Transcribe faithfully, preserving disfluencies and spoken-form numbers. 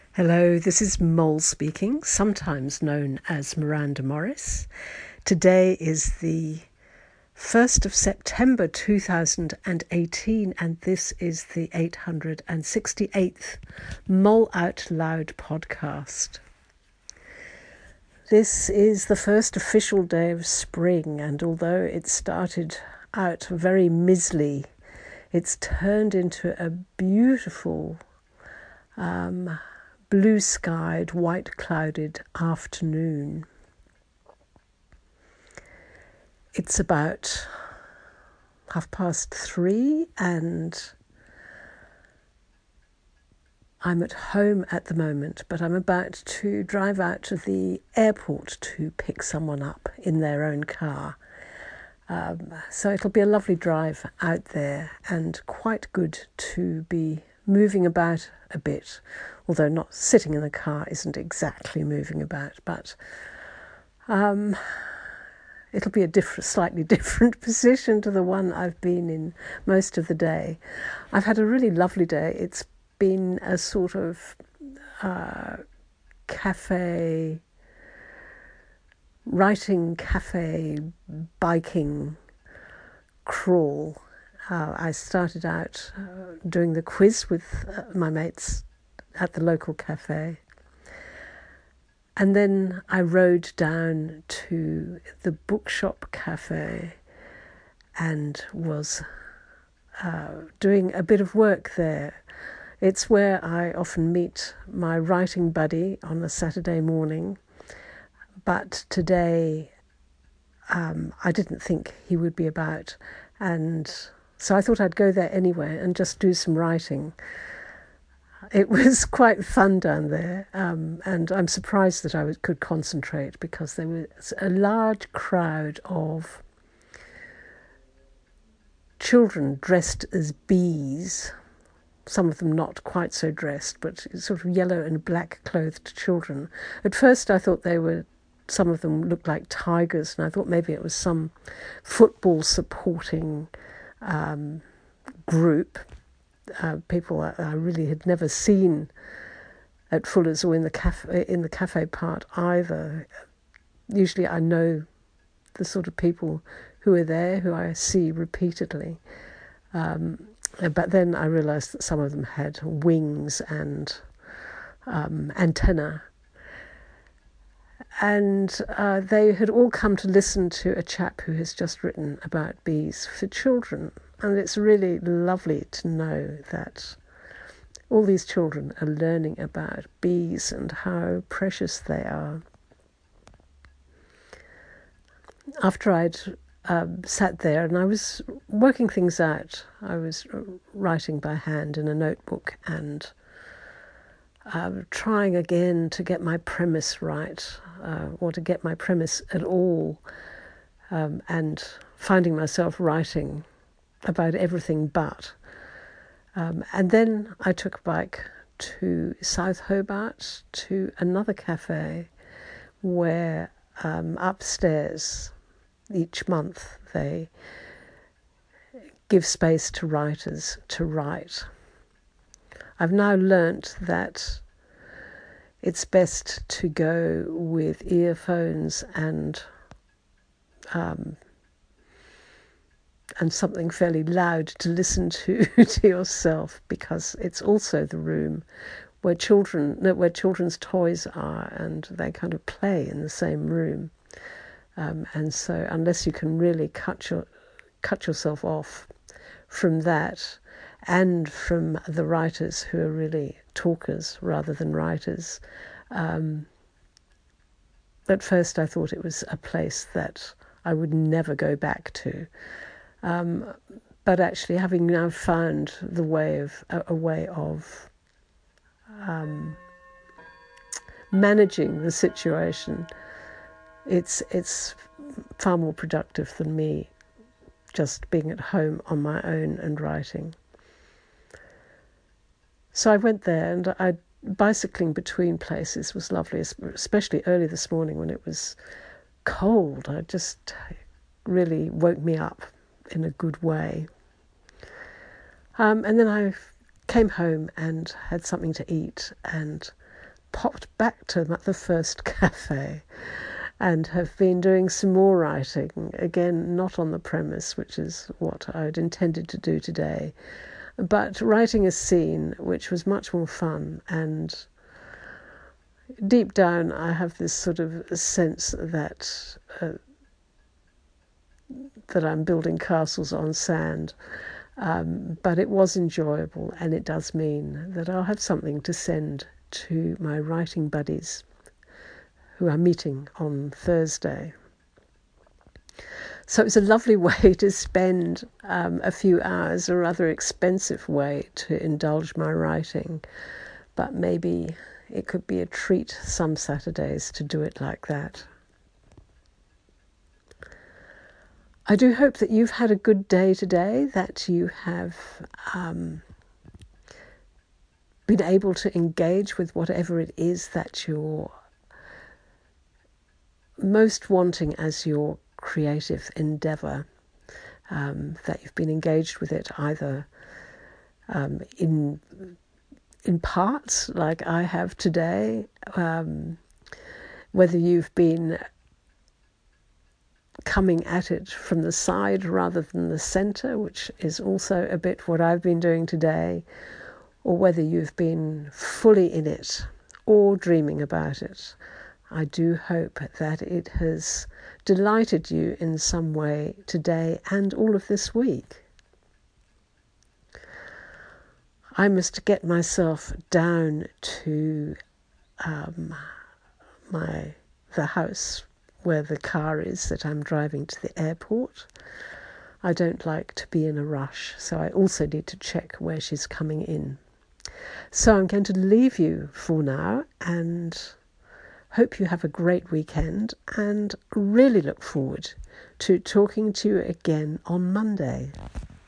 Hello, this is Mole speaking, sometimes known as Miranda Morris. Today is the first of September two thousand eighteen, and this is the eight hundred sixty-eighth Mole Out Loud podcast. This is the first official day of spring, and although it started out very miserly, it's turned into a beautiful um, blue-skied, white-clouded afternoon. It's about half past three and I'm at home at the moment, but I'm about to drive out to the airport to pick someone up in their own car. Um, so it'll be a lovely drive out there and quite good to be moving about a bit, although not sitting in the car isn't exactly moving about, but um, it'll be a different, slightly different position to the one I've been in most of the day. I've had a really lovely day. It's been a sort of uh, cafe, writing cafe, biking crawl. Uh, I started out uh, doing the quiz with uh, my mates at the local cafe. And then I rode down to the bookshop cafe and was uh, doing a bit of work there. It's where I often meet my writing buddy on a Saturday morning. But today um, I didn't think he would be about, and so I thought I'd go there anyway and just do some writing. It was quite fun down there, um, and I'm surprised that I could concentrate because there was a large crowd of children dressed as bees, some of them not quite so dressed, but sort of yellow and black clothed children. At first I thought they were, some of them looked like tigers, and I thought maybe it was some football supporting um, group. Uh, people I, I really had never seen at Fuller's or in the cafe in the cafe part either. Usually I know the sort of people who are there, who I see repeatedly. Um, but then I realised that some of them had wings and um, antennae. And uh, they had all come to listen to a chap who has just written about bees for children. And it's really lovely to know that all these children are learning about bees and how precious they are. After I'd um, sat there and I was working things out, I was writing by hand in a notebook and uh, trying again to get my premise right, uh, or to get my premise at all, um, and finding myself writing about everything but. Um, and then I took a bike to South Hobart to another cafe where um, upstairs each month they give space to writers to write. I've now learnt that it's best to go with earphones and um, and something fairly loud to listen to to yourself, because it's also the room where children, where children's toys are, and they kind of play in the same room. Um, and so, unless you can really cut your cut yourself off from that, and from the writers who are really talkers rather than writers, um, at first I thought it was a place that I would never go back to. Um, but actually, having now found the way of a, a way of um, managing the situation, it's it's far more productive than me just being at home on my own and writing. So I went there, and I bicycling between places was lovely, especially early this morning when it was cold. I just really woke me up in a good way. Um, and then I came home and had something to eat and popped back to the first cafe and have been doing some more writing, again, not on the premise, which is what I'd intended to do today, but writing a scene which was much more fun. And deep down, I have this sort of sense that uh, that I'm building castles on sand, um, but it was enjoyable, and it does mean that I'll have something to send to my writing buddies who I'm meeting on Thursday. So it's a lovely way to spend um, a few hours, a rather expensive way to indulge my writing, but maybe it could be a treat some Saturdays to do it like that. I do hope that you've had a good day today, that you have um, been able to engage with whatever it is that you're most wanting as your creative endeavour, um, that you've been engaged with it either um, in in parts like I have today, um, whether you've been coming at it from the side rather than the centre, which is also a bit what I've been doing today, or whether you've been fully in it or dreaming about it. I do hope that it has delighted you in some way today and all of this week. I must get myself down to um, my the house where the car is that I'm driving to the airport. I don't like to be in a rush, so I also need to check where she's coming in. So I'm going to leave you for now and hope you have a great weekend, and really look forward to talking to you again on Monday.